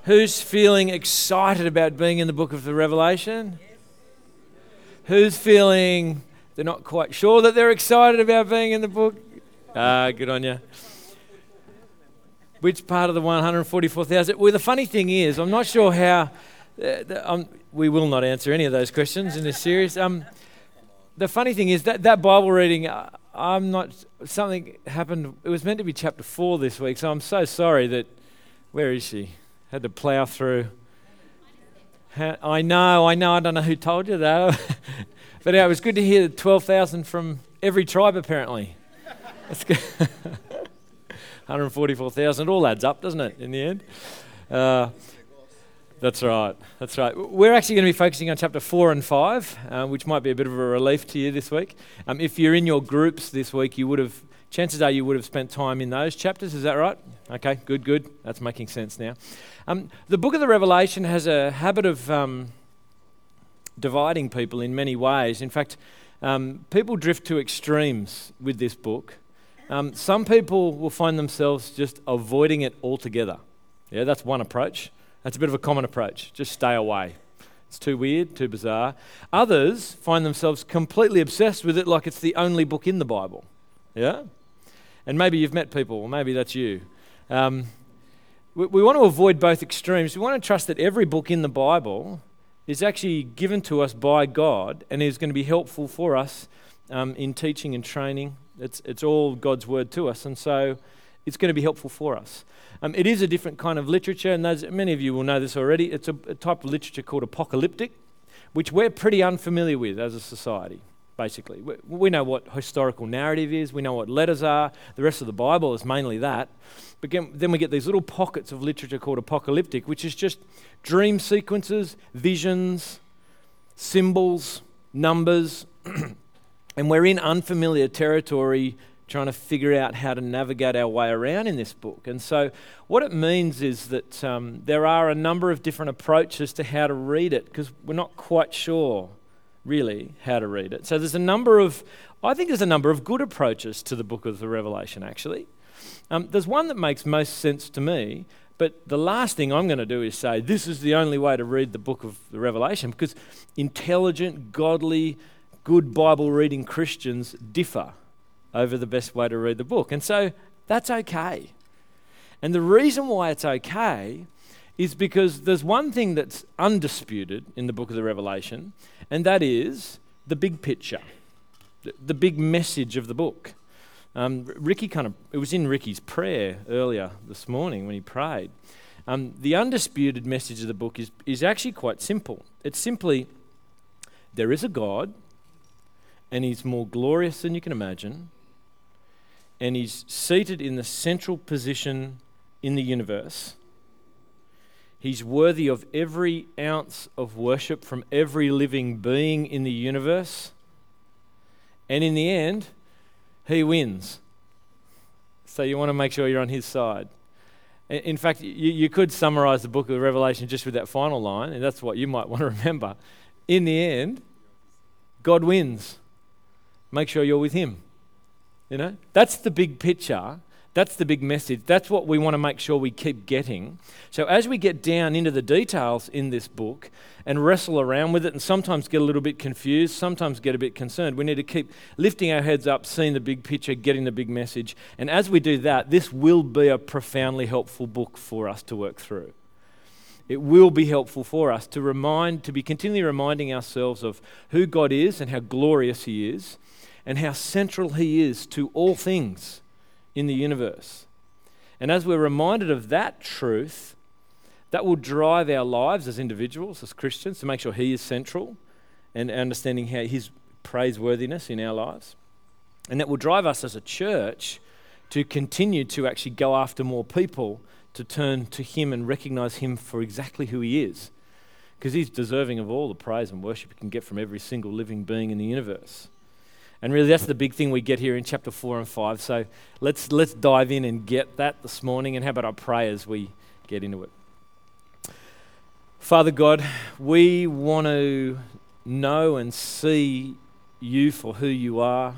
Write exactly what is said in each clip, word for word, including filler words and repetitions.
Who's feeling excited about being in the book of the Revelation? Who's feeling they're not quite sure that they're excited about being in the book? Ah, good on you. Which part of the one hundred forty-four thousand? Well, the funny thing is, I'm not sure how... Uh, the, um, we will not answer any of those questions in this series. Um, the funny thing is that that Bible reading, uh, I'm not... Something happened... It was meant to be chapter four this week, so I'm so sorry that... Where is she? Had to plough through. Ha- I know, I know, I don't know who told you that. But yeah, it was good to hear twelve thousand from every tribe, apparently. That's good. one hundred forty-four thousand, it all adds up, doesn't it, in the end? Uh, that's right, that's right. We're actually going to be focusing on chapter four and five, uh, which might be a bit of a relief to you this week. Um, if you're in your groups this week, you would have, chances are you would have spent time in those chapters, is that right? Okay, good, good. That's making sense now. Um, the book of the Revelation has a habit of um, dividing people in many ways. In fact, um, people drift to extremes with this book. Um, some people will find themselves just avoiding it altogether. Yeah, that's one approach. That's a bit of a common approach. Just stay away. It's too weird, too bizarre. Others find themselves completely obsessed with it like it's the only book in the Bible. Yeah? And maybe you've met people, or maybe that's you. Um, we, we want to avoid both extremes. We want to trust that every book in the Bible is actually given to us by God and is going to be helpful for us um, in teaching and training. It's it's all God's word to us, and so it's going to be helpful for us. Um, it is a different kind of literature, and those, many of you will know this already. It's a, a type of literature called apocalyptic, which we're pretty unfamiliar with as a society. Basically, we, we know what historical narrative is, we know what letters are, the rest of the Bible is mainly that. But again, then we get these little pockets of literature called apocalyptic, which is just dream sequences, visions, symbols, numbers, and we're in unfamiliar territory trying to figure out how to navigate our way around in this book. And so what it means is that um, there are a number of different approaches to how to read it, because we're not quite sure really how to read it. So there's a number of, I think there's a number of good approaches to the book of the Revelation, actually. Um, there's one that makes most sense to me, but the last thing I'm going to do is say this is the only way to read the book of the Revelation, because intelligent, godly, good Bible-reading Christians differ over the best way to read the book. And so that's okay. And the reason why it's okay is because there's one thing that's undisputed in the book of the Revelation, and that is the big picture, the, the big message of the book. Um, Ricky kind of, it was in Ricky's prayer earlier this morning when he prayed. Um, the undisputed message of the book is, is actually quite simple. It's simply, there is a God, and he's more glorious than you can imagine, and he's seated in the central position in the universe. He's worthy of every ounce of worship from every living being in the universe. And in the end, he wins. So you want to make sure you're on his side. In fact, you, you could summarize the book of Revelation just with that final line, and that's what you might want to remember. In the end, God wins. Make sure you're with him. You know, that's the big picture. That's the big message. That's what we want to make sure we keep getting. So as we get down into the details in this book and wrestle around with it and sometimes get a little bit confused, sometimes get a bit concerned, we need to keep lifting our heads up, seeing the big picture, getting the big message. And as we do that, this will be a profoundly helpful book for us to work through. It will be helpful for us to remind, to be continually reminding ourselves of who God is and how glorious he is and how central he is to all things in the universe. And as we're reminded of that truth, that will drive our lives as individuals, as Christians, to make sure he is central and understanding how his praiseworthiness in our lives. And that will drive us as a church to continue to actually go after more people to turn to him and recognize him for exactly who he is. Because he's deserving of all the praise and worship you can get from every single living being in the universe. And really that's the big thing we get here in chapter four and five. So let's let's dive in and get that this morning. And how about I pray as we get into it? Father God, we want to know and see you for who you are.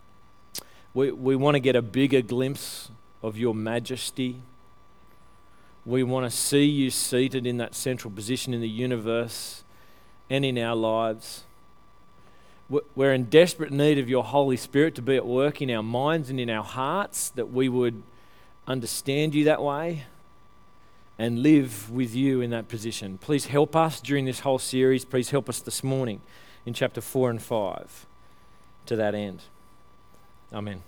We we want to get a bigger glimpse of your majesty. We want to see you seated in that central position in the universe and in our lives. We're in desperate need of your Holy Spirit to be at work in our minds and in our hearts, that we would understand you that way and live with you in that position. Please help us during this whole series. Please help us this morning in chapter four and five to that end. Amen.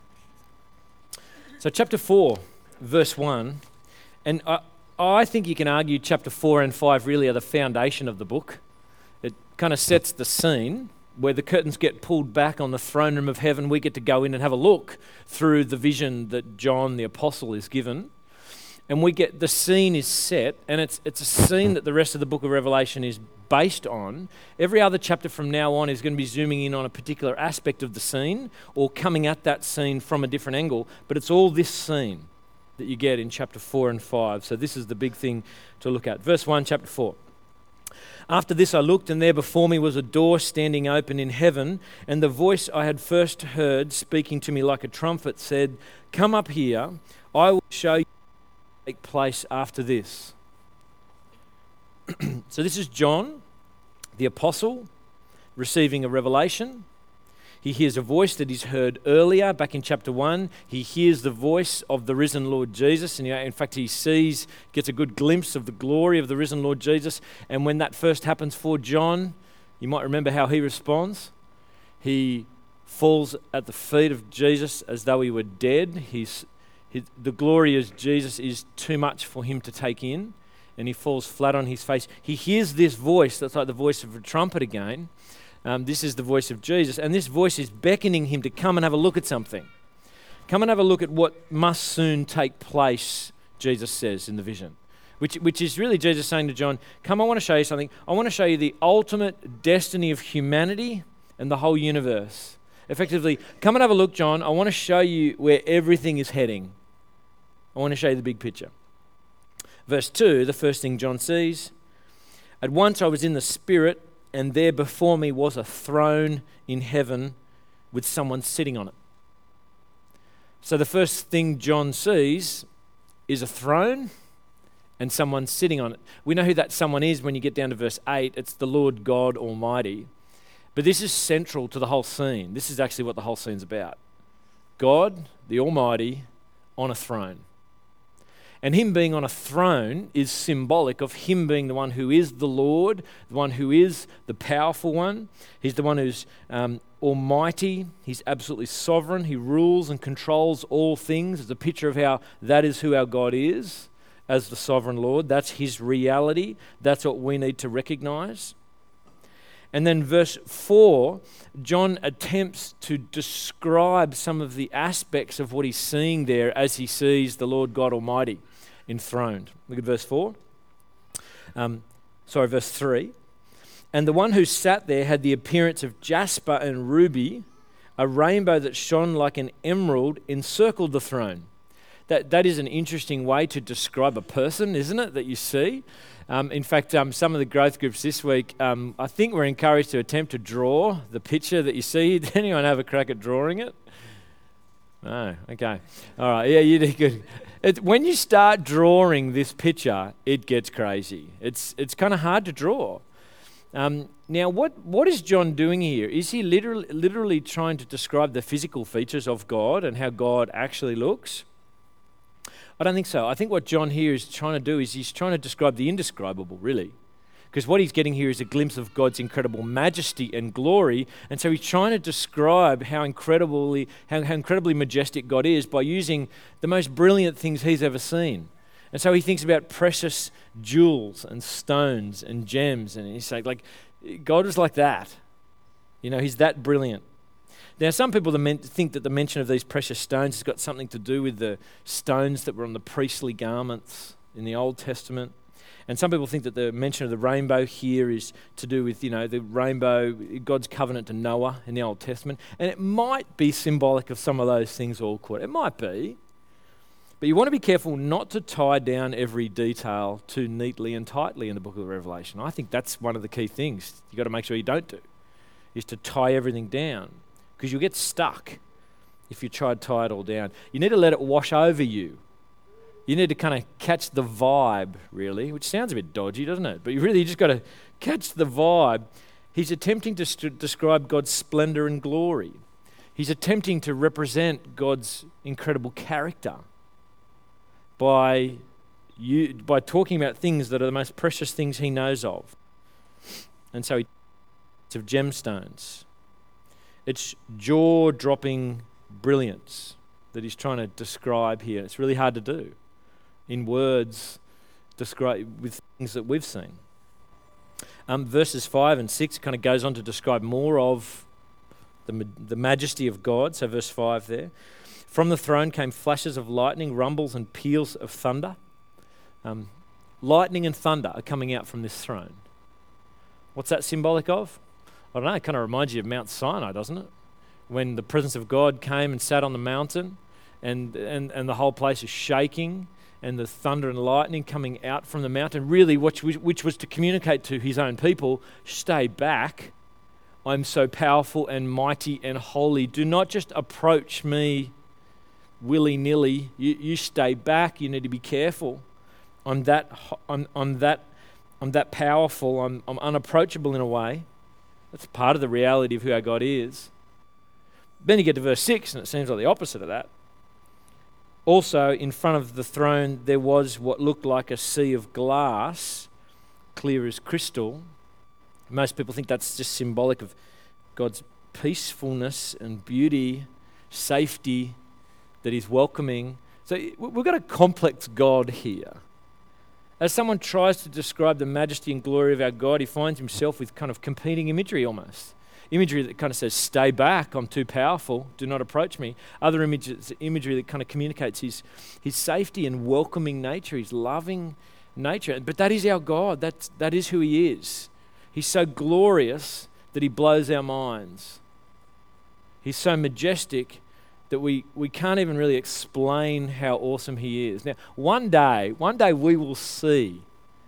So chapter four, verse one, and I, I think you can argue chapter four and five really are the foundation of the book. It kind of sets the scene. Where the curtains get pulled back on the throne room of heaven, we get to go in and have a look through the vision that John the Apostle is given. And we get, the scene is set, and it's it's a scene that the rest of the book of Revelation is based on. Every other chapter from now on is going to be zooming in on a particular aspect of the scene or coming at that scene from a different angle, but it's all this scene that you get in chapter four and five. So this is the big thing to look at. Verse one, chapter four. After this I looked, and there before me was a door standing open in heaven, and the voice I had first heard speaking to me like a trumpet said, "Come up here, I will show you what will take place after this." So this is John, the apostle, receiving a revelation. He hears a voice that he's heard earlier, back in chapter one. He hears the voice of the risen Lord Jesus. And you know, in fact, he sees, gets a good glimpse of the glory of the risen Lord Jesus. And when that first happens for John, you might remember how he responds. He falls at the feet of Jesus as though he were dead. He's, he, the glory of Jesus is too much for him to take in. And he falls flat on his face. He hears this voice that's like the voice of a trumpet again. Um, this is the voice of Jesus, and this voice is beckoning him to come and have a look at something. Come and have a look at what must soon take place, Jesus says in the vision, which, which is really Jesus saying to John, come, I want to show you something. I want to show you the ultimate destiny of humanity and the whole universe. Effectively, come and have a look, John. I want to show you where everything is heading. I want to show you the big picture. Verse two, the first thing John sees, at once I was in the Spirit, and there before me was a throne in heaven with someone sitting on it. So the first thing John sees is a throne and someone sitting on it. We know who that someone is when you get down to verse eight. It's the Lord God Almighty. But this is central to the whole scene. This is actually what the whole scene's about. God, the Almighty, on a throne. And him being on a throne is symbolic of him being the one who is the Lord, the one who is the powerful one. He's the one who's um, almighty. He's absolutely sovereign. He rules and controls all things. It's a picture of how that is who our God is as the sovereign Lord. That's his reality. That's what we need to recognize. And then verse four, John attempts to describe some of the aspects of what he's seeing there as he sees the Lord God Almighty enthroned. Look at verse four. Um, sorry, verse three. And the one who sat there had the appearance of jasper and ruby. A rainbow that shone like an emerald encircled the throne. That, that is an interesting way to describe a person, isn't it, that you see? Um, in fact, um, some of the growth groups this week, um, I think we're encouraged to attempt to draw the picture that you see. Did anyone have a crack at drawing it? No, okay. All right, yeah, you did good. It, when you start drawing this picture, it gets crazy. It's it's kind of hard to draw. Um, now, what what is John doing here? Is he literally, literally trying to describe the physical features of God and how God actually looks? I don't think so. I think what John here is trying to do is he's trying to describe the indescribable, really. Because what he's getting here is a glimpse of God's incredible majesty and glory. And so he's trying to describe how incredibly, how, how incredibly majestic God is by using the most brilliant things he's ever seen. And so he thinks about precious jewels and stones and gems. And he's saying, like, God is like that. You know, he's that brilliant. Now, some people think that the mention of these precious stones has got something to do with the stones that were on the priestly garments in the Old Testament. And some people think that the mention of the rainbow here is to do with, you know, the rainbow, God's covenant to Noah in the Old Testament. And it might be symbolic of some of those things all quite. It might be. But you want to be careful not to tie down every detail too neatly and tightly in the book of Revelation. I think that's one of the key things you've got to make sure you don't do, is to tie everything down. Because you'll get stuck if you try to tie it all down. You need to let it wash over you. You need to kind of catch the vibe, really, which sounds a bit dodgy, doesn't it? But you really you just got to catch the vibe. He's attempting to st- describe God's splendor and glory. He's attempting to represent God's incredible character by, you, by talking about things that are the most precious things he knows of. And so he talks of gemstones. It's jaw-dropping brilliance that he's trying to describe here. It's really hard to do in words, describe with things that we've seen. Um, verses five and six kind of goes on to describe more of the, ma- the majesty of God. So verse five there. From the throne came flashes of lightning, rumbles and peals of thunder. Um, lightning and thunder are coming out from this throne. What's that symbolic of? I don't know, it kind of reminds you of Mount Sinai, doesn't it? When the presence of God came and sat on the mountain and, and, and the whole place is shaking and the thunder and lightning coming out from the mountain, really which, which was to communicate to his own people, stay back. I'm so powerful and mighty and holy. Do not just approach me willy-nilly. You, you stay back. You need to be careful. I'm that, I'm, I'm that, I'm that powerful. I'm, I'm unapproachable in a way. That's part of the reality of who our God is. Then you get to verse six, and it seems like the opposite of that. Also, in front of the throne, there was what looked like a sea of glass, clear as crystal. Most people think that's just symbolic of God's peacefulness and beauty, safety, that he's welcoming. So we've got a complex God here. As someone tries to describe the majesty and glory of our God, he finds himself with kind of competing imagery almost. Imagery that kind of says, stay back, I'm too powerful, do not approach me. Other images, imagery that kind of communicates his, his safety and welcoming nature, his loving nature. But that is our God, That's, that is who he is. He's so glorious that he blows our minds. He's so majestic that we, we can't even really explain how awesome he is. Now, one day, one day we will see,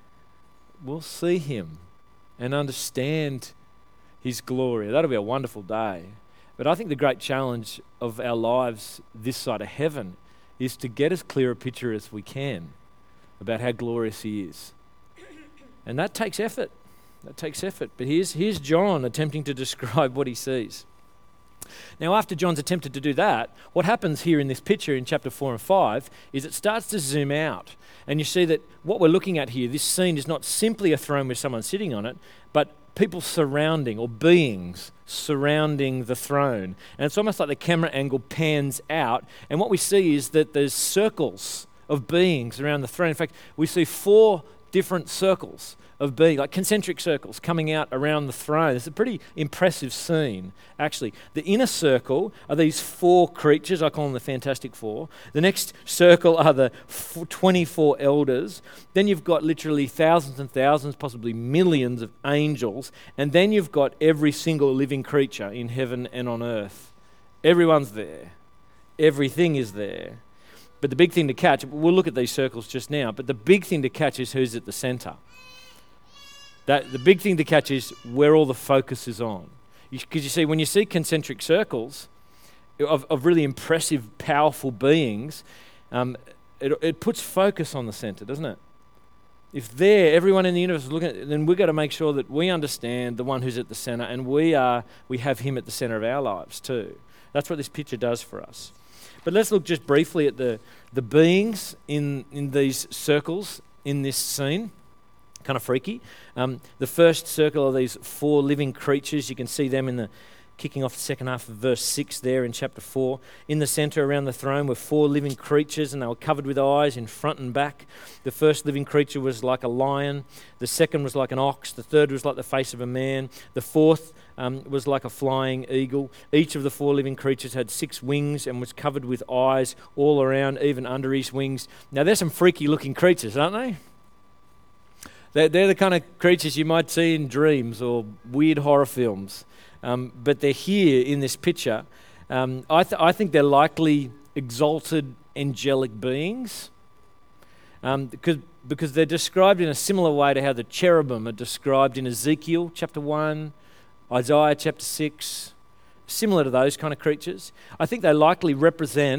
we'll see him and understand his glory. That'll be a wonderful day. But I think the great challenge of our lives this side of heaven is to get as clear a picture as we can about how glorious he is. And that takes effort. That takes effort. But here's, here's John attempting to describe what he sees. Now, after John's attempted to do that, what happens here in this picture in chapter four and five is it starts to zoom out. And you see that what we're looking at here, this scene is not simply a throne with someone sitting on it, but people surrounding, or beings surrounding the throne. And it's almost like the camera angle pans out, and what we see is that there's circles of beings around the throne. In fact, we see four different circles of being, like concentric circles coming out around the throne. It's a pretty impressive scene, actually. The inner circle are these four creatures, I call them the Fantastic Four. The next circle are the twenty-four elders. Then you've got literally thousands and thousands, possibly millions of angels. And then you've got every single living creature in heaven and on earth. Everyone's there. Everything is there. But the big thing to catch, we'll look at these circles just now, but the big thing to catch is who's at the center. That, the big thing to catch is where all the focus is on. Because you, you see, when you see concentric circles of, of really impressive, powerful beings, um, it, it puts focus on the center, doesn't it? If there, everyone in the universe is looking at it, then we've got to make sure that we understand the one who's at the center, and we are we have him at the center of our lives too. That's what this picture does for us. But let's look just briefly at the, the beings in, in these circles in this scene. Kind of freaky. Um, the first circle are these four living creatures. You can see them in the kicking off the second half of verse six there in chapter four. In the center around the throne were four living creatures, and they were covered with eyes in front and back. The first living creature was like a lion. The second was like an ox. The third was like the face of a man. The fourth um, was like a flying eagle. Each of the four living creatures had six wings and was covered with eyes all around, even under his wings. Now, they're some freaky looking creatures, aren't they? They're, they're the kind of creatures you might see in dreams or weird horror films. Um, but they're here in this picture. Um, I, th- I think they're likely exalted angelic beings um, because, because they're described in a similar way to how the cherubim are described in Ezekiel chapter one, Isaiah chapter six, similar to those kind of creatures. I think they likely represent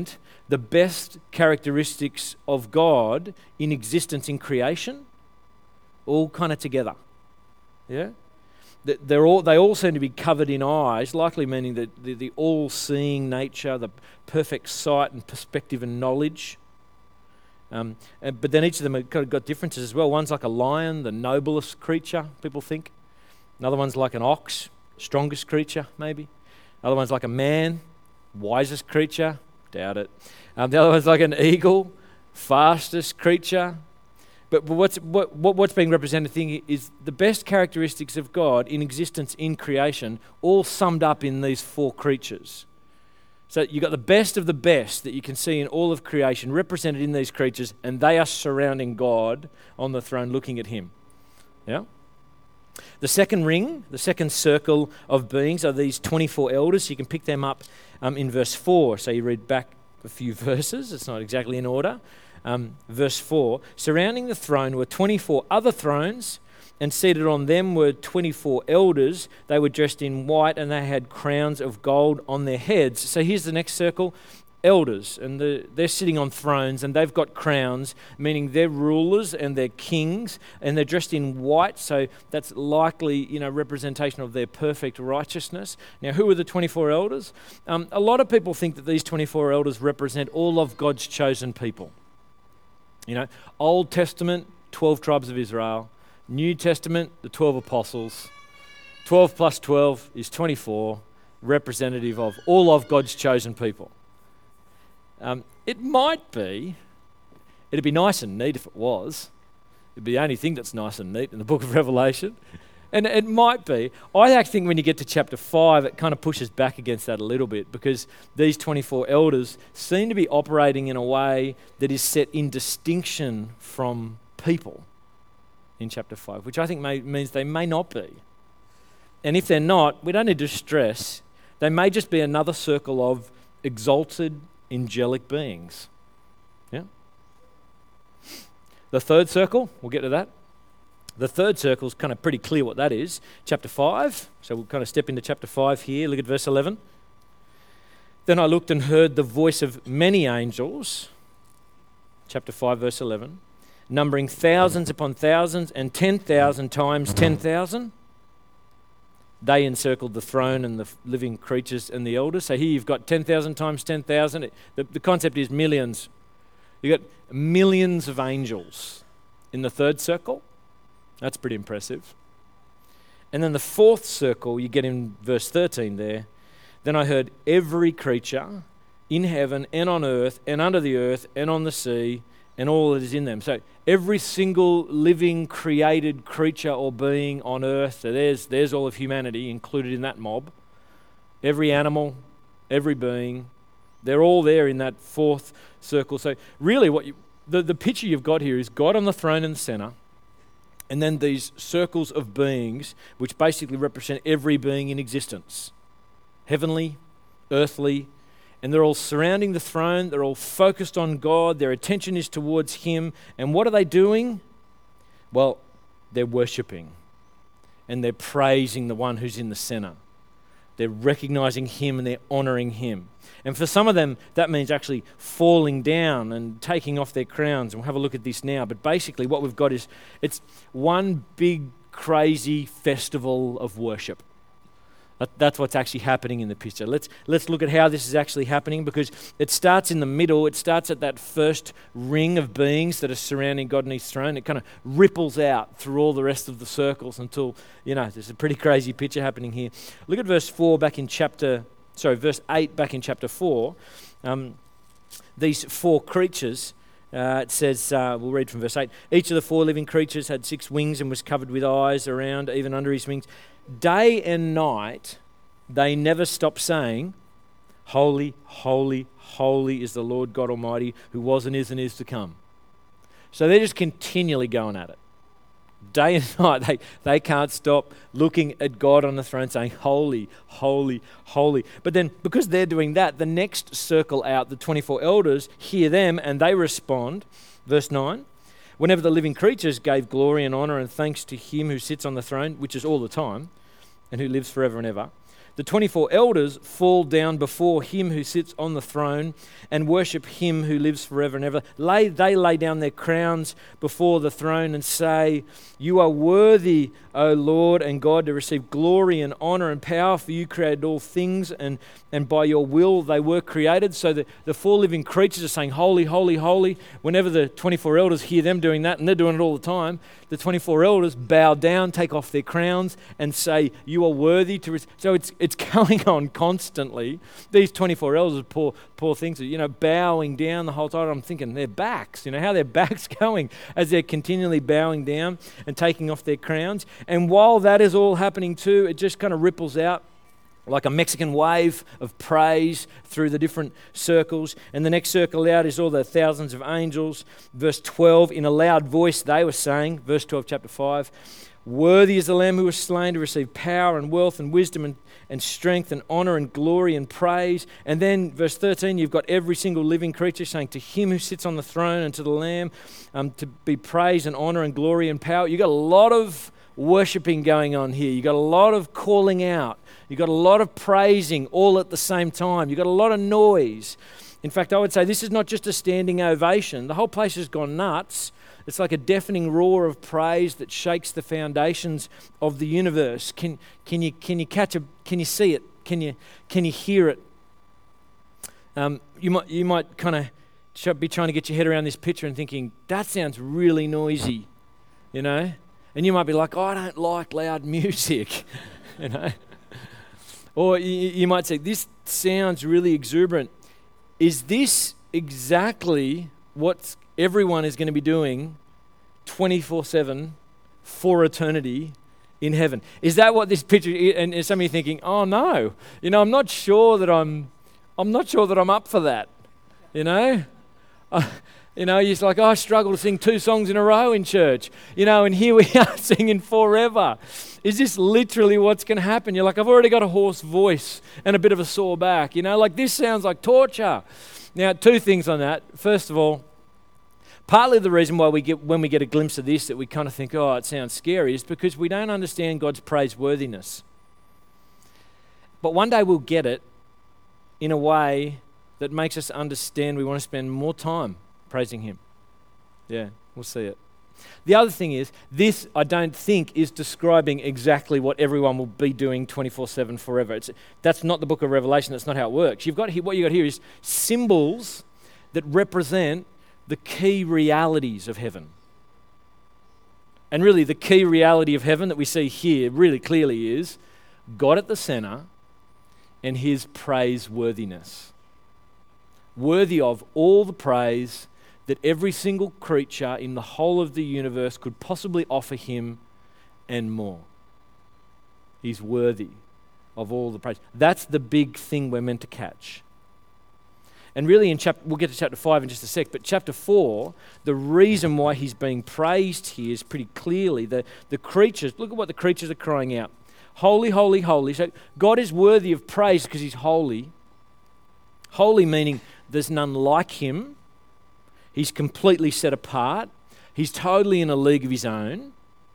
the best characteristics of God in existence in creation, all kind of together. Yeah? They're all, they all seem to be covered in eyes, likely meaning that the, the all-seeing nature, the perfect sight and perspective and knowledge. Um, and, but then each of them have got, got differences as well. One's like a lion, the noblest creature, people think. Another one's like an ox, strongest creature, maybe. Other one's like a man, wisest creature, doubt it. Um, the other one's like an eagle, fastest creature. But, but what's what, what what's being represented thing is the best characteristics of God in existence in creation, all summed up in these four creatures. So you've got the best of the best that you can see in all of creation represented in these creatures, and they are surrounding God on the throne looking at him. Yeah? The second ring, the second circle of beings are these twenty-four elders. You can pick them up um, in verse four. So you read back a few verses. It's not exactly in order. Um, verse four, surrounding the throne were twenty-four other thrones, and seated on them were twenty-four elders. They were dressed in white, and they had crowns of gold on their heads. So here's the next circle, elders, and the, they're sitting on thrones, and they've got crowns, meaning they're rulers and they're kings, and they're dressed in white, so that's likely, you know, representation of their perfect righteousness. Now, who are the twenty-four elders? Um, a lot of people think that these twenty-four elders represent all of God's chosen people. You know, Old Testament, twelve tribes of Israel. New Testament, the twelve apostles. twelve plus twelve is twenty-four, representative of all of God's chosen people. Um, it might be, it'd be nice and neat if it was. It'd be the only thing that's nice and neat in the book of Revelation. And it might be. I actually think when you get to chapter five, it kind of pushes back against that a little bit, because these twenty-four elders seem to be operating in a way that is set in distinction from people in chapter five, which I think may, means they may not be. And if they're not, we don't need to stress. They may just be another circle of exalted angelic beings. Yeah. The third circle, we'll get to that. The third circle is kind of pretty clear what that is. Chapter five, so we'll kind of step into chapter five here. Look at verse eleven. Then I looked and heard the voice of many angels, chapter five, verse eleven, numbering thousands upon thousands and ten thousand times ten thousand. They encircled the throne and the living creatures and the elders. So here you've got ten thousand times ten thousand. The, the concept is millions. You've got millions of angels in the third circle. That's pretty impressive. And then the fourth circle, you get in verse thirteen there. Then I heard every creature in heaven and on earth and under the earth and on the sea and all that is in them. So every single living created creature or being on earth, so there's, there's all of humanity included in that mob. Every animal, every being, they're all there in that fourth circle. So really what you, the, the picture you've got here is God on the throne in the center, and then these circles of beings, which basically represent every being in existence. Heavenly, earthly, and they're all surrounding the throne. They're all focused on God. Their attention is towards Him. And what are they doing? Well, they're worshipping, and they're praising the one who's in the center. They're recognizing Him and they're honoring Him. And for some of them, that means actually falling down and taking off their crowns. And we'll have a look at this now. But basically what we've got is, it's one big, crazy festival of worship. That, that's what's actually happening in the picture. Let's, let's look at how this is actually happening, because it starts in the middle. It starts at that first ring of beings that are surrounding God and His throne. It kind of ripples out through all the rest of the circles until, you know, there's a pretty crazy picture happening here. Look at verse four back in chapter... Sorry, verse eight back in chapter four. Um, these four creatures, uh, it says, uh, we'll read from verse eight. Each of the four living creatures had six wings and was covered with eyes around, even under his wings. Day and night, they never stop saying, Holy, holy, holy is the Lord God Almighty, who was and is and is to come. So they're just continually going at it. Day and night, they, they can't stop looking at God on the throne saying, holy, holy, holy. But then because they're doing that, the next circle out, the twenty-four elders, hear them and they respond. Verse nine, whenever the living creatures gave glory and honor and thanks to Him who sits on the throne, which is all the time, and who lives forever and ever, The twenty-four elders fall down before him who sits on the throne and worship him who lives forever and ever. Lay, they lay down their crowns before the throne and say, "You are worthy, O Lord and God, to receive glory and honor and power, for you created all things, and, and by your will they were created." So the, the four living creatures are saying, "Holy, holy, holy." Whenever the twenty-four elders hear them doing that, and they're doing it all the time, the twenty-four elders bow down, take off their crowns, and say, "You are worthy to receive." So it's it's going on constantly. These twenty-four elders, poor poor things, you know, bowing down the whole time. I'm thinking their backs, you know, how their backs going as they're continually bowing down and taking off their crowns. And while that is all happening too, it just kind of ripples out like a Mexican wave of praise through the different circles. And the next circle out is all the thousands of angels. Verse twelve, in a loud voice they were saying, verse twelve, chapter five, "Worthy is the Lamb who was slain to receive power and wealth and wisdom and, and strength and honor and glory and praise." And then verse thirteen, you've got every single living creature saying, "To him who sits on the throne and to the Lamb, um, to be praise and honor and glory and power." You've got a lot of worshipping going on here. You've got a lot of calling out. You've got a lot of praising all at the same time. You've got a lot of noise. In fact, I would say this is not just a standing ovation. The whole place has gone nuts. It's like a deafening roar of praise that shakes the foundations of the universe. Can can you can you catch a can you see it? Can you can you hear it? Um, you might you might kind of be trying to get your head around this picture and thinking that sounds really noisy, you know. And you might be like, "Oh, I don't like loud music," you know. Or you, you might say, "This sounds really exuberant." Is this exactly what everyone is going to be doing twenty-four seven for eternity in heaven? Is that what this picture is? And some of you thinking, "Oh no, you know, I'm not sure that I'm, I'm not sure that I'm up for that." You know, uh, you know, you're like, "Oh, I struggle to sing two songs in a row in church." You know, and here we are singing forever. Is this literally what's going to happen? You're like, "I've already got a hoarse voice and a bit of a sore back." You know, like this sounds like torture. Now, two things on that. First of all, partly the reason why we get when we get a glimpse of this that we kind of think, "Oh, it sounds scary," is because we don't understand God's praiseworthiness. But one day we'll get it in a way that makes us understand we want to spend more time praising Him. Yeah, we'll see it. The other thing is, this, I don't think, is describing exactly what everyone will be doing twenty-four seven forever. It's, that's not the book of Revelation. That's not how it works. You've got here, what you've got here is symbols that represent the key realities of heaven. And really, the key reality of heaven that we see here really clearly is God at the center and His praiseworthiness. Worthy of all the praise that every single creature in the whole of the universe could possibly offer Him and more. He's worthy of all the praise. That's the big thing we're meant to catch. And really in chapter, we'll get to chapter five in just a sec, but chapter four, the reason why He's being praised here is pretty clearly the, the creatures, look at what the creatures are crying out. Holy, holy, holy. So God is worthy of praise because He's holy. Holy meaning there's none like Him. He's completely set apart. He's totally in a league of His own.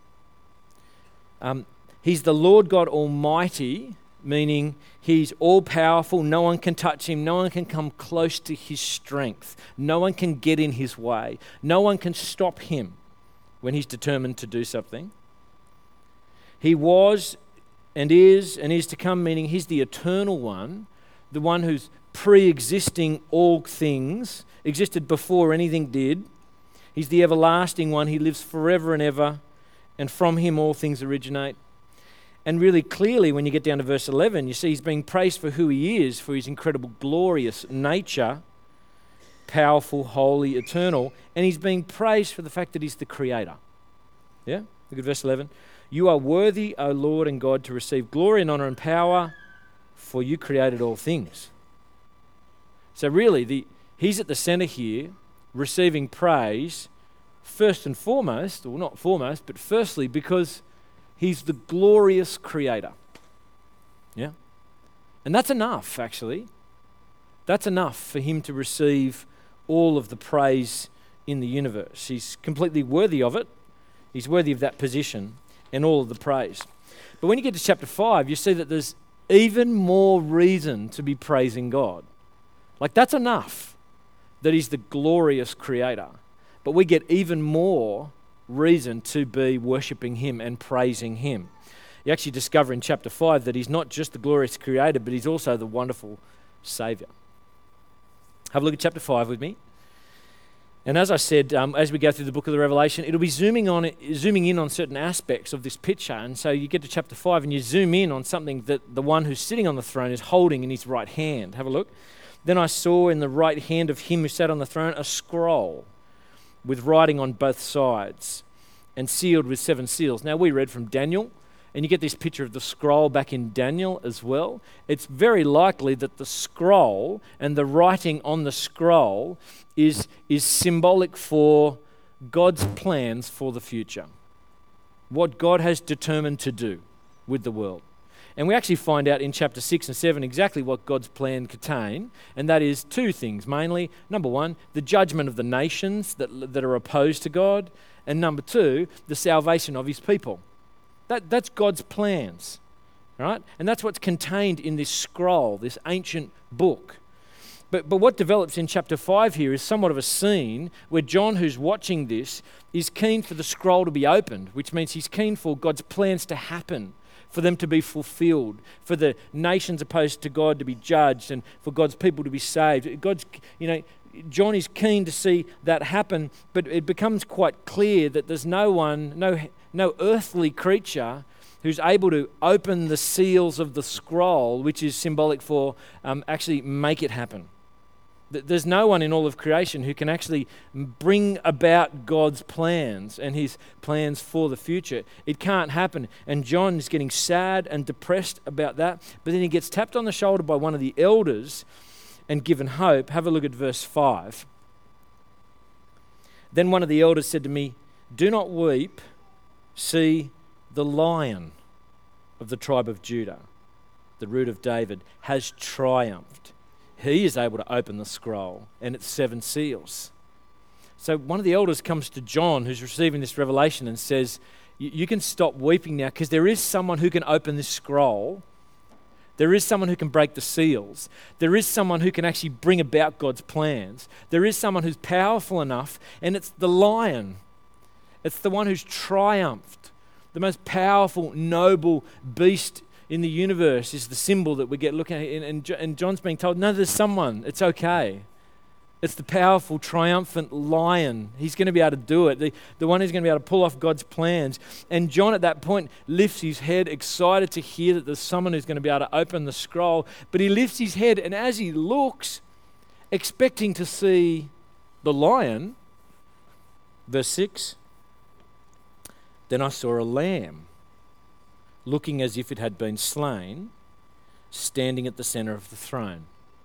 Um, he's the Lord God Almighty, meaning He's all-powerful. No one can touch Him. No one can come close to His strength. No one can get in His way. No one can stop Him when He's determined to do something. He was and is and is to come, meaning He's the eternal one, the one who's pre-existing all things, existed before anything did. He's the everlasting one. He lives forever and ever, and from Him all things originate. And really clearly, when you get down to verse eleven, you see He's being praised for who He is, for His incredible, glorious nature, powerful, holy, eternal, and He's being praised for the fact that He's the Creator. Yeah? Look at verse eleven. "You are worthy, O Lord and God, to receive glory and honor and power, for you created all things." So really, the He's at the center here, receiving praise, first and foremost, or not foremost, but firstly, because He's the glorious Creator. Yeah? And that's enough, actually. That's enough for Him to receive all of the praise in the universe. He's completely worthy of it. He's worthy of that position and all of the praise. But when you get to chapter five, you see that there's even more reason to be praising God. Like, that's enough that he's the glorious creator. But we get even more reason to be worshipping him and praising him. You actually discover in chapter five that he's not just the glorious creator, but he's also the wonderful Saviour. Have a look at chapter five with me. And as I said, um, as we go through the book of the Revelation, it'll be zooming on, zooming in on certain aspects of this picture. And so you get to chapter five and you zoom in on something that the one who's sitting on the throne is holding in his right hand. Have a look. Then I saw in the right hand of him who sat on the throne a scroll with writing on both sides and sealed with seven seals. Now, we read from Daniel, and you get this picture of the scroll back in Daniel as well. It's very likely that the scroll and the writing on the scroll is, is symbolic for God's plans for the future. What God has determined to do with the world. And we actually find out in chapter six and seven exactly what God's plan contain, and that is two things mainly. Number one, the judgment of the nations that, that are opposed to God, and number two, the salvation of his people. That, that's God's plans, right? And that's what's contained in this scroll, this ancient book. But, but what develops in chapter five here is somewhat of a scene where John, who's watching this, is keen for the scroll to be opened, which means he's keen for God's plans to happen, for them to be fulfilled, for the nations opposed to God to be judged, and for God's people to be saved. God's, you know, John is keen to see that happen, but it becomes quite clear that there's no one, no no earthly creature who's able to open the seals of the scroll, which is symbolic for um, actually make it happen. There's no one in all of creation who can actually bring about God's plans and his plans for the future. It can't happen. And John is getting sad and depressed about that, but then he gets tapped on the shoulder by one of the elders and given hope. Have a look at verse five. Then one of the elders said to me, "Do not weep. See, the Lion of the tribe of Judah, the root of David, has triumphed. He is able to open the scroll and its seven seals." So one of the elders comes to John, who's receiving this revelation, and says, you can stop weeping now, because there is someone who can open this scroll. There is someone who can break the seals. There is someone who can actually bring about God's plans. There is someone who's powerful enough, and it's the Lion. It's the one who's triumphed. The most powerful, noble beast in the universe is the symbol that we get looking at. And, and John's being told, no, there's someone. It's okay. It's the powerful, triumphant Lion. He's going to be able to do it. The, the one who's going to be able to pull off God's plans. And John at that point lifts his head, excited to hear that there's someone who's going to be able to open the scroll. But he lifts his head, and as he looks, expecting to see the Lion, verse six, then I saw a lamb, looking as if it had been slain, standing at the center of the throne.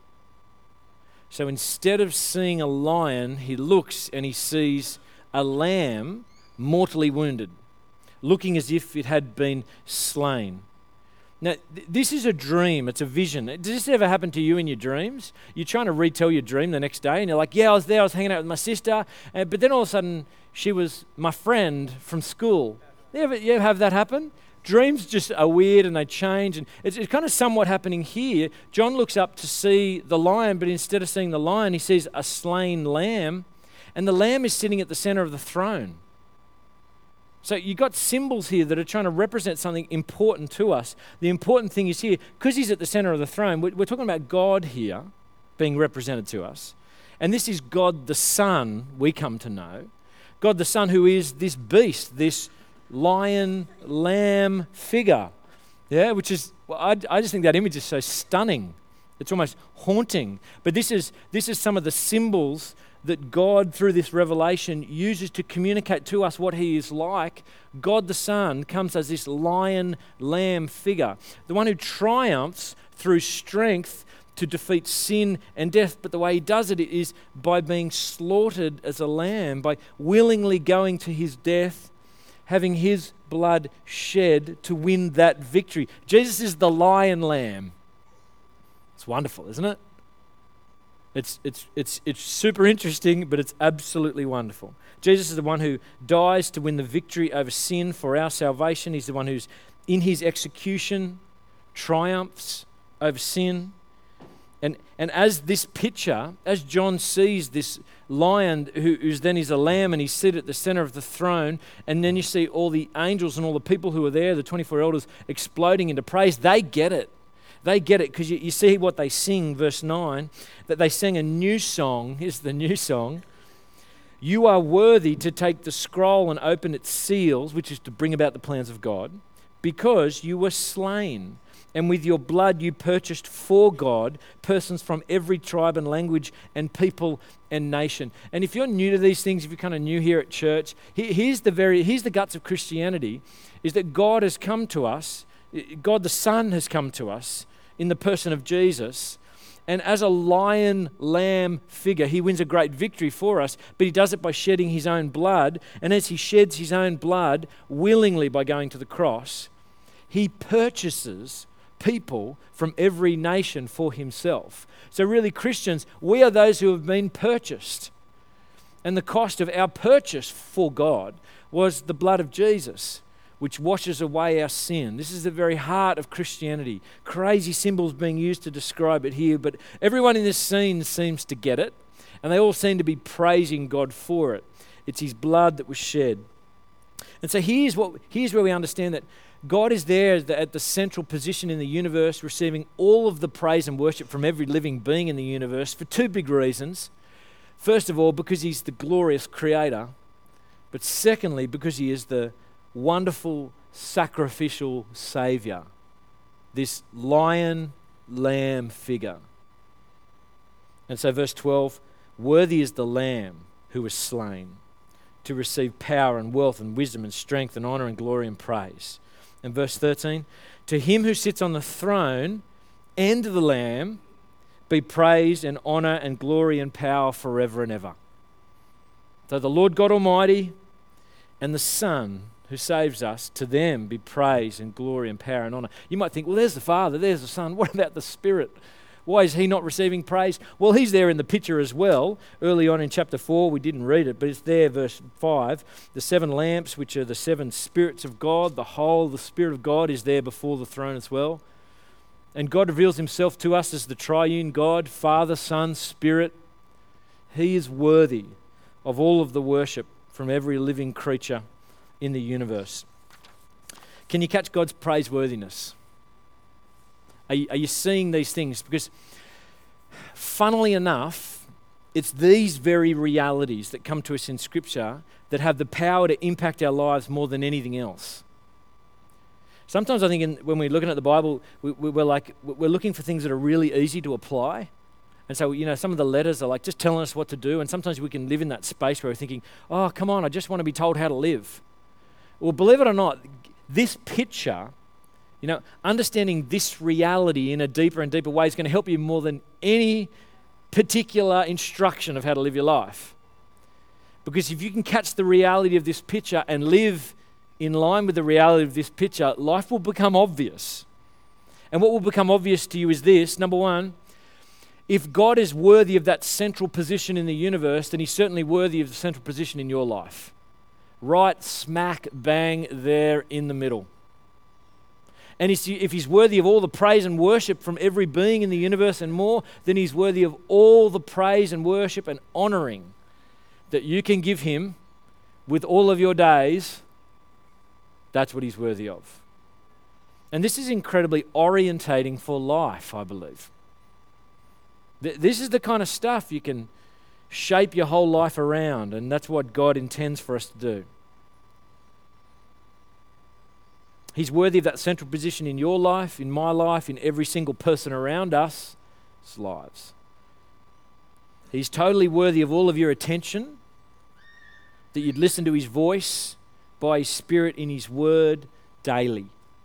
So instead of seeing a lion, he looks and he sees a lamb mortally wounded, looking as if it had been slain. Now, th- this is a dream. It's a vision. Does this ever happen to you in your dreams? You're trying to retell your dream the next day, and you're like, yeah, I was there, I was hanging out with my sister, uh, but then all of a sudden, she was my friend from school. You ever, you ever have that happen? Dreams just are weird and they change, and it's, it's kind of somewhat happening here. John looks up to see the lion, but instead of seeing the lion, he sees a slain lamb, and the lamb is sitting at the center of the throne. So you've got symbols here that are trying to represent something important to us. The important thing is here, because he's at the center of the throne, we're, we're talking about God here being represented to us. And this is God the Son we come to know. God the Son, who is this beast, this lion, lamb figure. Yeah, which is, well, I, I just think that image is so stunning. It's almost haunting. But this is this is some of the symbols that God, through this revelation, uses to communicate to us what he is like. God the Son comes as this lion, lamb figure, the one who triumphs through strength to defeat sin and death. But the way he does it is by being slaughtered as a lamb, by willingly going to his death, having his blood shed to win that victory. Jesus is the lion lamb. It's wonderful, isn't it? It's it's it's it's super interesting, but it's absolutely wonderful. Jesus is the one who dies to win the victory over sin for our salvation. He's the one who's in his execution triumphs over sin. And and as this picture, as John sees this lion who who's then is a lamb and he's seated at the center of the throne, and then you see all the angels and all the people who are there, the twenty-four elders, exploding into praise, they get it. They get it because you, you see what they sing, verse nine, that they sing a new song. Here's the new song. You are worthy to take the scroll and open its seals, which is to bring about the plans of God, because you were slain. And with your blood you purchased for God persons from every tribe and language and people and nation. And if you're new to these things, if you're kind of new here at church, here's the very here's the guts of Christianity, is that God has come to us, God the Son has come to us in the person of Jesus, and as a lion lamb figure, he wins a great victory for us, but he does it by shedding his own blood. And as he sheds his own blood willingly by going to the cross, he purchases people from every nation for himself. So really, Christians, we are those who have been purchased. And the cost of our purchase for God was the blood of Jesus, which washes away our sin. This is the very heart of Christianity. Crazy symbols being used to describe it here, but everyone in this scene seems to get it, and they all seem to be praising God for it. It's his blood that was shed. And so here's what here's where we understand that God is there at the central position in the universe, receiving all of the praise and worship from every living being in the universe for two big reasons. First of all, because he's the glorious creator, but secondly, because he is the wonderful sacrificial Savior, this lion lamb figure. And so verse twelve, worthy is the Lamb who was slain to receive power and wealth and wisdom and strength and honor and glory and praise. And verse thirteen, to him who sits on the throne and the Lamb be praise and honor and glory and power forever and ever. So the Lord God Almighty and the Son who saves us, to them be praise and glory and power and honor. You might think, well, there's the Father, there's the Son. What about the Spirit? Why is he not receiving praise? Well, he's there in the picture as well. Early on in chapter four, we didn't read it, but it's there, verse five. The seven lamps, which are the seven spirits of God, the whole, the Spirit of God is there before the throne as well. And God reveals himself to us as the triune God, Father, Son, Spirit. He is worthy of all of the worship from every living creature in the universe. Can you catch God's praiseworthiness? Are you, are you seeing these things? Because funnily enough, it's these very realities that come to us in Scripture that have the power to impact our lives more than anything else. Sometimes I think in, when we're looking at the Bible, we, we're like we're looking for things that are really easy to apply. And so, you know, some of the letters are like just telling us what to do, and sometimes we can live in that space where we're thinking, oh, come on, I just want to be told how to live. Well, believe it or not, this picture, you know, understanding this reality in a deeper and deeper way is going to help you more than any particular instruction of how to live your life. Because if you can catch the reality of this picture and live in line with the reality of this picture, life will become obvious. And what will become obvious to you is this. Number one, if God is worthy of that central position in the universe, then he's certainly worthy of the central position in your life. Right smack bang there in the middle. And if he's worthy of all the praise and worship from every being in the universe and more, then he's worthy of all the praise and worship and honoring that you can give him with all of your days. That's what he's worthy of. And this is incredibly orientating for life, I believe. This is the kind of stuff you can shape your whole life around, and that's what God intends for us to do. He's worthy of that central position in your life, in my life, in every single person around us' lives. He's totally worthy of all of your attention, that you'd listen to his voice by his Spirit in his word daily.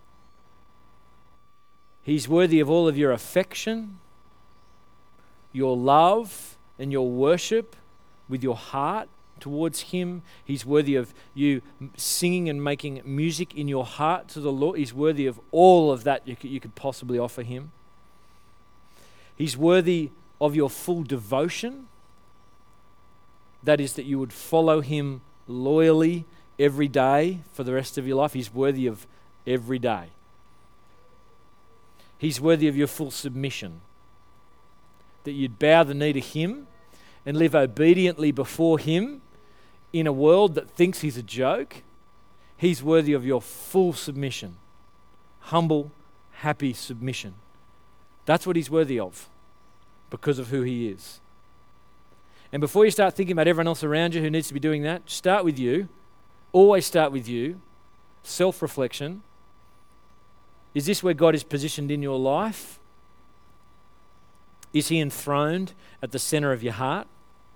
He's worthy of all of your affection, your love, and your worship with your heart towards him. He's worthy of you singing and making music in your heart to the Lord. He's worthy of all of that you could, you could possibly offer him. He's worthy of your full devotion. That is, that you would follow him loyally every day for the rest of your life. He's worthy of every day. He's worthy of your full submission. That you'd bow the knee to him and live obediently before him in a world that thinks he's a joke. He's worthy of your full submission. Humble, happy submission. That's what he's worthy of because of who he is. And before you start thinking about everyone else around you who needs to be doing that, start with you. Always start with you. Self-reflection. Is this where God is positioned in your life? Is he enthroned at the center of your heart?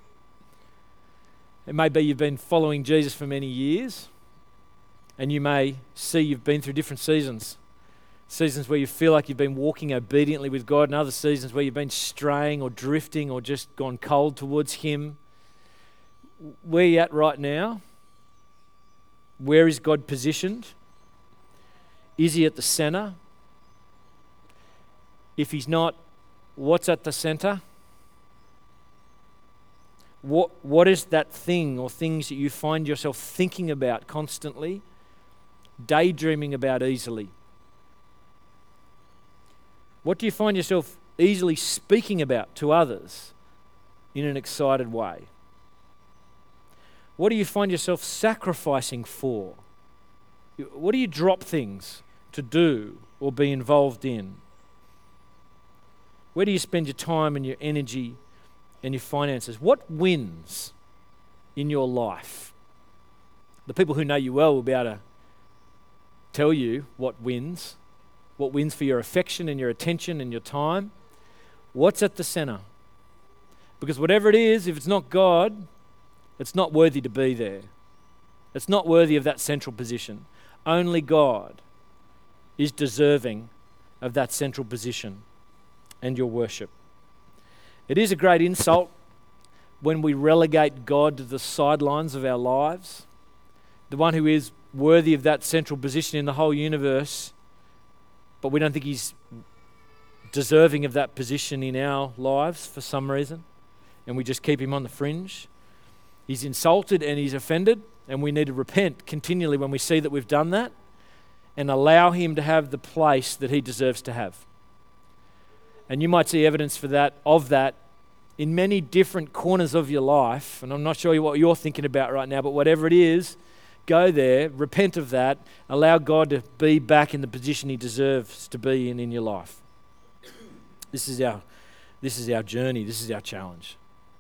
It may be you've been following Jesus for many years, and you may see you've been through different seasons. Seasons where you feel like you've been walking obediently with God, and other seasons where you've been straying or drifting or just gone cold towards him. Where are you at right now? Where is God positioned? Is he at the center? If he's not, what's at the center? What What is that thing or things that you find yourself thinking about constantly, daydreaming about easily? What do you find yourself easily speaking about to others in an excited way? What do you find yourself sacrificing for? What do you drop things to do or be involved in? Where do you spend your time and your energy and your finances? What wins in your life? The people who know you well will be able to tell you what wins. What wins for your affection and your attention and your time? What's at the center? Because whatever it is, if it's not God, it's not worthy to be there. It's not worthy of that central position. Only God is deserving of that central position and your worship. It is a great insult when we relegate God to the sidelines of our lives. The one who is worthy of that central position in the whole universe, but we don't think he's deserving of that position in our lives for some reason, and we just keep him on the fringe. He's insulted and he's offended, and we need to repent continually when we see that we've done that and allow him to have the place that he deserves to have. And you might see evidence for that, of that, in many different corners of your life, and I'm not sure what you're thinking about right now, but whatever it is, go there, repent of that, allow God to be back in the position he deserves to be in in your life. This is our, this is our journey, this is our challenge.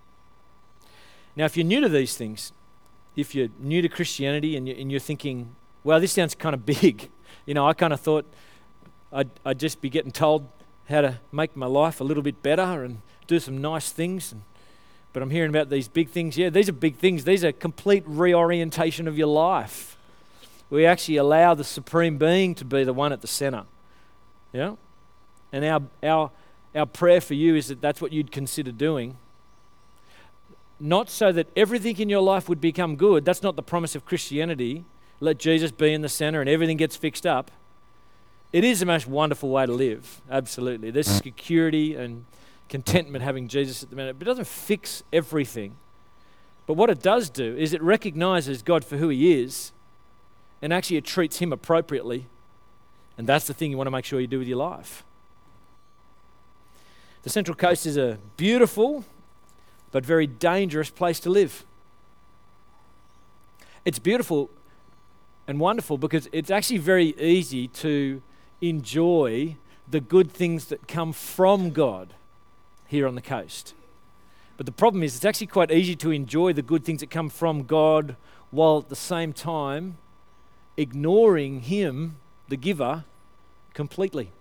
Now, if you're new to these things, if you're new to Christianity and you're, and you're thinking, well, this sounds kind of big. You know, I kind of thought I'd, I'd just be getting told how to make my life a little bit better and do some nice things, and but I'm hearing about these big things. Yeah, these are big things. These are complete reorientation of your life. We actually allow the Supreme Being to be the one at the center. Yeah? And our our our prayer for you is that that's what you'd consider doing. Not so that everything in your life would become good. That's not the promise of Christianity. Let Jesus be in the center and everything gets fixed up. It is the most wonderful way to live. Absolutely. There's security and contentment having Jesus at the minute, but it doesn't fix everything. But what it does do is it recognizes God for who he is, and actually it treats him appropriately, and that's the thing you want to make sure you do with your life. The Central Coast is a beautiful but very dangerous place to live. It's beautiful and wonderful because it's actually very easy to enjoy the good things that come from God here on the coast. But the problem is it's actually quite easy to enjoy the good things that come from God while at the same time ignoring him, the giver, completely.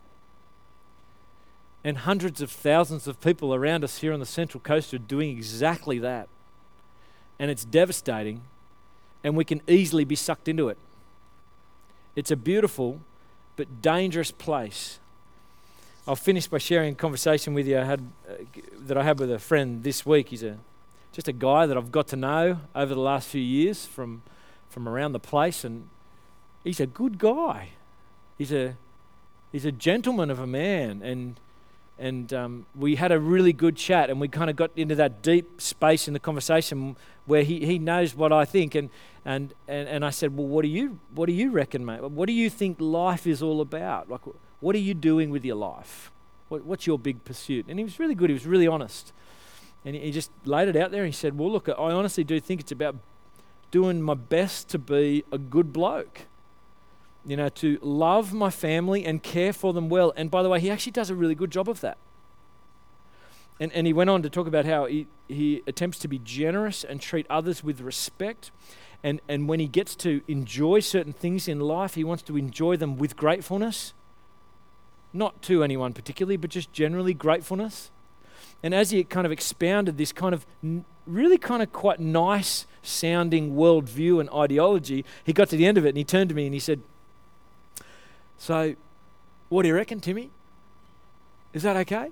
And hundreds of thousands of people around us here on the Central Coast are doing exactly that. And it's devastating, and we can easily be sucked into it. It's a beautiful but dangerous place. I'll finish by sharing a conversation with you I had uh, that I had with a friend this week. He's a just a guy that I've got to know over the last few years from from around the place, and he's a good guy. He's a he's a gentleman of a man, and and um, we had a really good chat, and we kind of got into that deep space in the conversation where he, he knows what I think, and, and and and I said, well, what do you what do you reckon, mate? What do you think life is all about? Like, What are you doing with your life? What, what's your big pursuit? And he was really good. He was really honest. And he, he just laid it out there. And he said, well, look, I honestly do think it's about doing my best to be a good bloke. You know, to love my family and care for them well. And by the way, he actually does a really good job of that. And and he went on to talk about how he, he attempts to be generous and treat others with respect. And, and when he gets to enjoy certain things in life, he wants to enjoy them with gratefulness. Not to anyone particularly, but just generally gratefulness. And as he kind of expounded this kind of n- really kind of quite nice sounding worldview and ideology, he got to the end of it and he turned to me and he said, so what do you reckon, Timmy? Is that okay?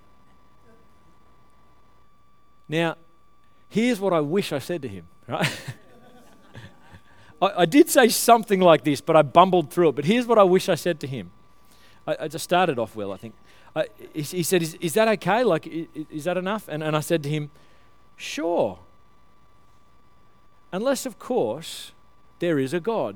Now, here's what I wish I said to him, right? I, I did say something like this, but I bumbled through it. But here's what I wish I said to him. I, I just started off well, I think. I, he, he said, is, is that okay? Like, is, is that enough? And, and I said to him, sure. Unless, of course, there is a God.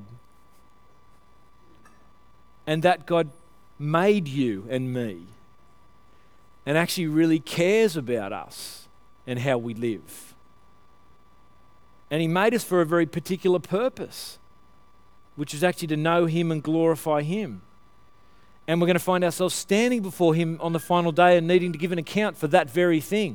And that God made you and me and actually really cares about us and how we live. And he made us for a very particular purpose, which is actually to know him and glorify him. And we're going to find ourselves standing before him on the final day and needing to give an account for that very thing.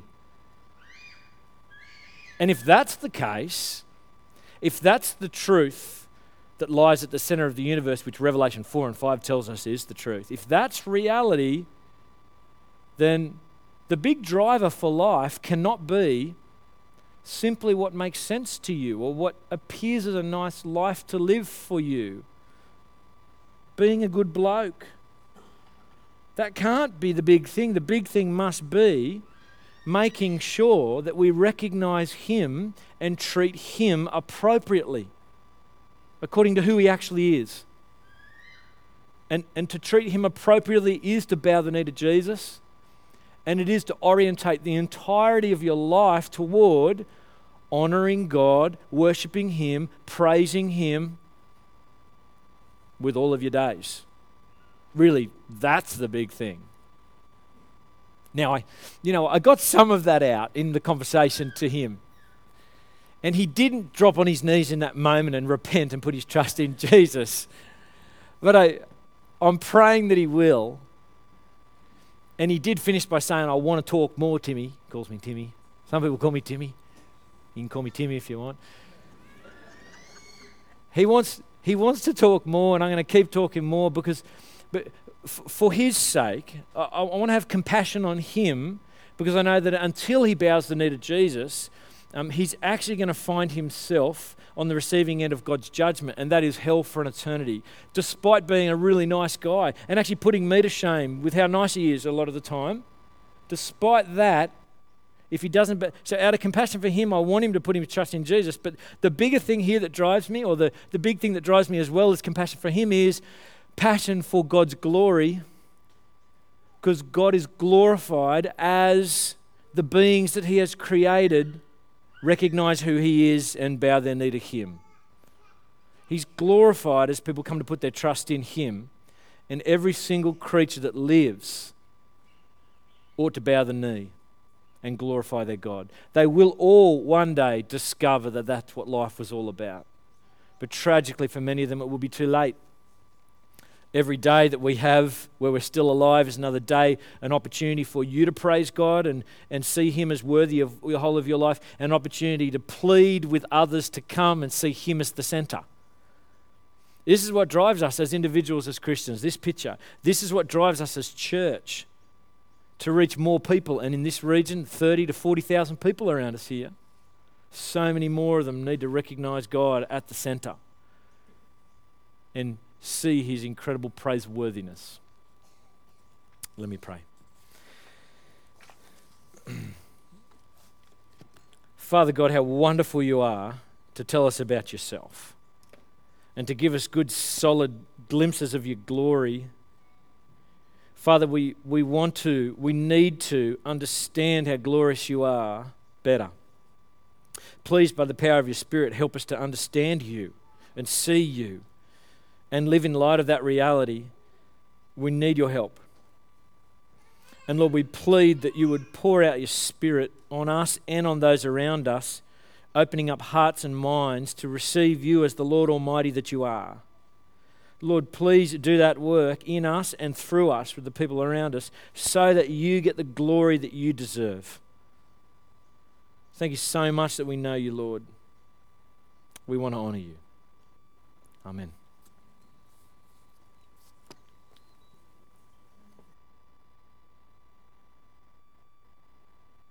And if that's the case, if that's the truth that lies at the center of the universe, which Revelation four and five tells us is the truth, if that's reality, then the big driver for life cannot be simply what makes sense to you or what appears as a nice life to live for you. Being a good bloke. That can't be the big thing. The big thing must be making sure that we recognize him and treat him appropriately, according to who he actually is. And, and to treat him appropriately is to bow the knee to Jesus, and it is to orientate the entirety of your life toward honoring God, worshiping him, praising him with all of your days. Really, that's the big thing. Now, I, you know, I got some of that out in the conversation to him. And he didn't drop on his knees in that moment and repent and put his trust in Jesus. But I, I'm praying that he will. And he did finish by saying, I want to talk more, Timmy. He calls me Timmy. Some people call me Timmy. You can call me Timmy if you want. He wants, he wants to talk more, and I'm going to keep talking more because but f- for his sake, I, I want to have compassion on him, because I know that until he bows the knee to Jesus, Um, he's actually going to find himself on the receiving end of God's judgment, and that is hell for an eternity, despite being a really nice guy and actually putting me to shame with how nice he is a lot of the time. Despite that, if he doesn't, so out of compassion for him, I want him to put his trust in Jesus. But the bigger thing here that drives me, or the, the big thing that drives me as well as compassion for him, is passion for God's glory, because God is glorified as the beings that he has created recognize who he is and bow their knee to him. He's glorified as people come to put their trust in him, and every single creature that lives ought to bow the knee and glorify their God. They will all one day discover that that's what life was all about. But tragically for many of them, it will be too late. Every day that we have where we're still alive is another day, an opportunity for you to praise God and, and see him as worthy of the whole of your life, an opportunity to plead with others to come and see him as the center. This is what drives us as individuals, as Christians, this picture. This is what drives us as church, to reach more people. And in this region, thirty to forty thousand people around us here. So many more of them need to recognize God at the center and see his incredible praiseworthiness. Let me pray. Father God, how wonderful you are to tell us about yourself and to give us good, solid glimpses of your glory. Father, we, we want to, we need to understand how glorious you are better. Please, by the power of your Spirit, help us to understand you and see you and live in light of that reality. We need your help. And Lord, we plead that you would pour out your Spirit on us and on those around us, opening up hearts and minds to receive you as the Lord Almighty that you are. Lord, please do that work in us and through us with the people around us so that you get the glory that you deserve. Thank you so much that we know you, Lord. We want to honor you. Amen.